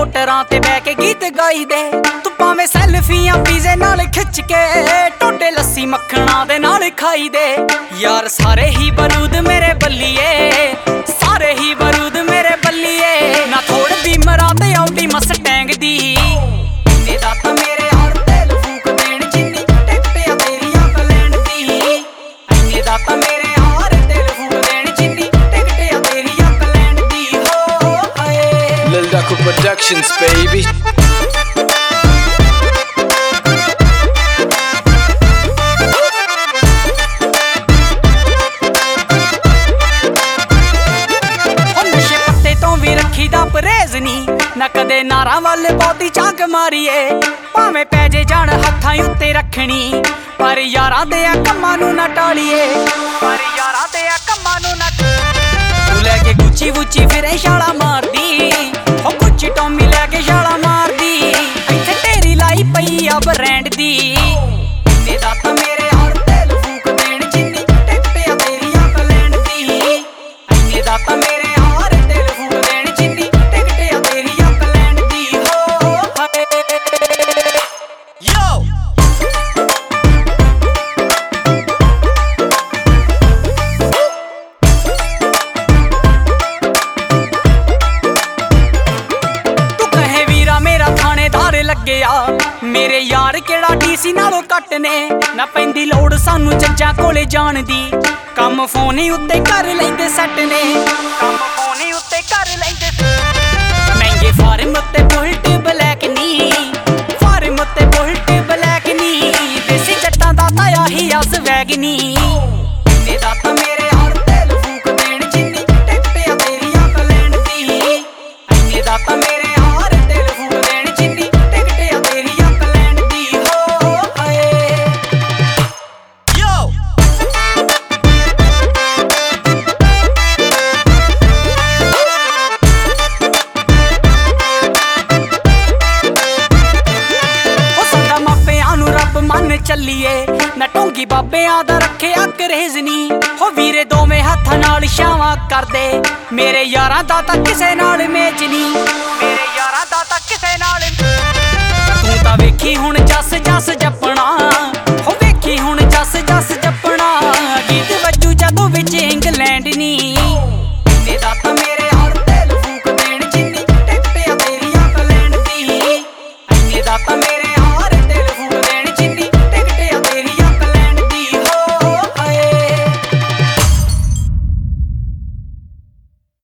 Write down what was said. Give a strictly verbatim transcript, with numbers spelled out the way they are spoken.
ਮੋਟਰਾਂ ਤੇ ਬਹਿ ਕੇ ਗੀਤ ਗਾਈ ਦੇ। ਤੂੰ ਭਾਵੇਂ ਸੈਲਫੀਆਂ ਪੀਜ਼ੇ ਨਾਲ ਖਿੱਚ ਕੇ ਟੋਡੇ ਲੱਸੀ ਮੱਖਣਾ ਦੇ ਨਾਲ ਖਾਈ ਦੇ। ਯਾਰ ਸਾਰੇ ਹੀ ਬਰੂਦ ਮੇਰੇ ਬੱਲੀਏ, ਸਾਰੇ ਹੀ ਬਰੂਦ ਮੇਰੇ ਬੱਲੀਏ। ਨਾ ਥੋੜ ਬੀਮਰਾਂ ਤੇ ਆਉਂਦੀ ਮਸਟੈਂਗ ਦੀ, ਇੰਨੇ ਦਾ ਤਾਂ ਮੇਰੇ ਹਰ ਤੇਲ ਫੂਕ ਦੇਣ ਜਿੰਨੀ ਟਿਕਟ ਆ ਤੇਰੀ ਇੰਗਲੈਂਡ ਦੀ। ਇੰਨੇ ਦਾ ਤਾਂ ਮੇਰੇ ਹਰ ਤੇਲ ਫੂਕ ਦੇਣ ਜਿੰਨੀ ਟਿਕਟ ਆ ਤੇਰੀ ਇੰਗਲੈਂਡ ਦੀ। ਹੋ ਹਾਏ Lil Daku Productions baby। ਪਰਹੇਜ਼ ਨੀ ਨਾ ਕਦੇ ਨਾਰਾਂ ਵੱਲ ਬਹੁਤੀ ਝਾਕ ਮਾਰੀਏ। ਭਾਵੇਂ ਪੈ ਜੇ ਜਾਣ ਹੱਥਾਂ ਉੱਤੇ ਰੱਖਣੀ, ਪਰ ਯਾਰਾਂ ਦੇ ਆ ਕੰਮਾਂ ਨੂੰ ਨਾ ਟਾਲੀਏ। ਪਰ ਯਾਰਾਂ ਦੇ ਆ ਕੰਮਾਂ ਨੂੰ ਨਾ ਤੂੰ ਲੈ ਕੇ ਗੁੱਚੀ ਵੁੱਚੀ ਫਿਰੇ ਛਾਲਾ ਮਾਰਦੀ, ਹੋ ਗੁੱਚੀ ਟੋਮੀ ਲੈ ਕੇ ਛਾਲਾ ਮਾਰਦੀ। ਇੱਥੇ ਢੇਰੀ ਲਾਈ ਪਈ ਆ ਬ੍ਰਾਂਡ ਦੀ, ਇੰਨੇ ਦਾ ਤਾਂ ਮੇਰੇ ਹਰ ਤੇਲ ਫੂਕ ਦੇਣ ਜਿੰਨੀ ਟਿਕਟ ਆ ਤੇਰੀ ਇੰਗਲੈਂਡ ਦੀ। ਇੰਨੇ ਦਾ ਤਾਂ ਮੇਰੇ ਲੱਗਿਆ। ਮੇਰੇ ਯਾਰ ਕਿਹੜਾ ਡੀਸੀ ਨਾਲੋਂ ਘੱਟ ਨੇ, ਨਾ ਪੈਂਦੀ ਲੋੜ ਸਾਨੂੰ ਜੱਜਾਂ ਕੋਲੇ ਜਾਣ ਦੀ। ਕੰਮ ਫੋਨ ਹੀ ਉੱਤੇ ਕਰ ਲੈਂਦੇ ਸੈੱਟ ਨੇ, ਕੰਮ ਫੋਨ ਹੀ ਉੱਤੇ ਕਰ ਲੈਂਦੇ। ਮਹਿੰਗੇ ਫਾਰਮ ਉੱਤੇ ਬੁਲਟ ਬਲੈਕ ਨੀ, ਫਾਰਮ ਉੱਤੇ ਬੁਲਟ ਬਲੈਕ ਨੀ। ਦੇਸੀ ਜੱਟਾਂ ਦਾ ਤਾਂ ਆਹੀ ਆ ਸਵੈਗ ਨੀ, ਇੰਨੇ ਦਾ ਤਾਂ ਮੇਰੇ ਹਰ ਤੇਲ ਫੂਕ ਦੇਣ ਜਿੰਨੀ ਟਿਕਟ ਆ ਤੇਰੀ ਇੰਗਲੈਂਡ ਦੀ। ਇੰਨੇ ਦਾ ਤਾਂ ਮੇਰੇ ਚੱਲੀਏ ਨਾ ਢੋਂਗੀ ਬਾਬਿਆਂ ਦਾ ਰੱਖਿਆ ਕਰੇਜ਼ ਨੀ। ਹੋ ਵੀਰੇ ਦੋਵੇਂ ਹੱਥਾਂ ਨਾਲ ਛਾਵਾਂ ਕਰਦੇ, ਮੇਰੇ ਯਾਰਾਂ ਦਾ ਤਾਂ ਕਿਸੇ ਨਾਲ ਮੇਚ ਨੀ, ਮੇਰੇ ਯਾਰਾਂ ਦਾ ਤਾਂ ਕਿਸੇ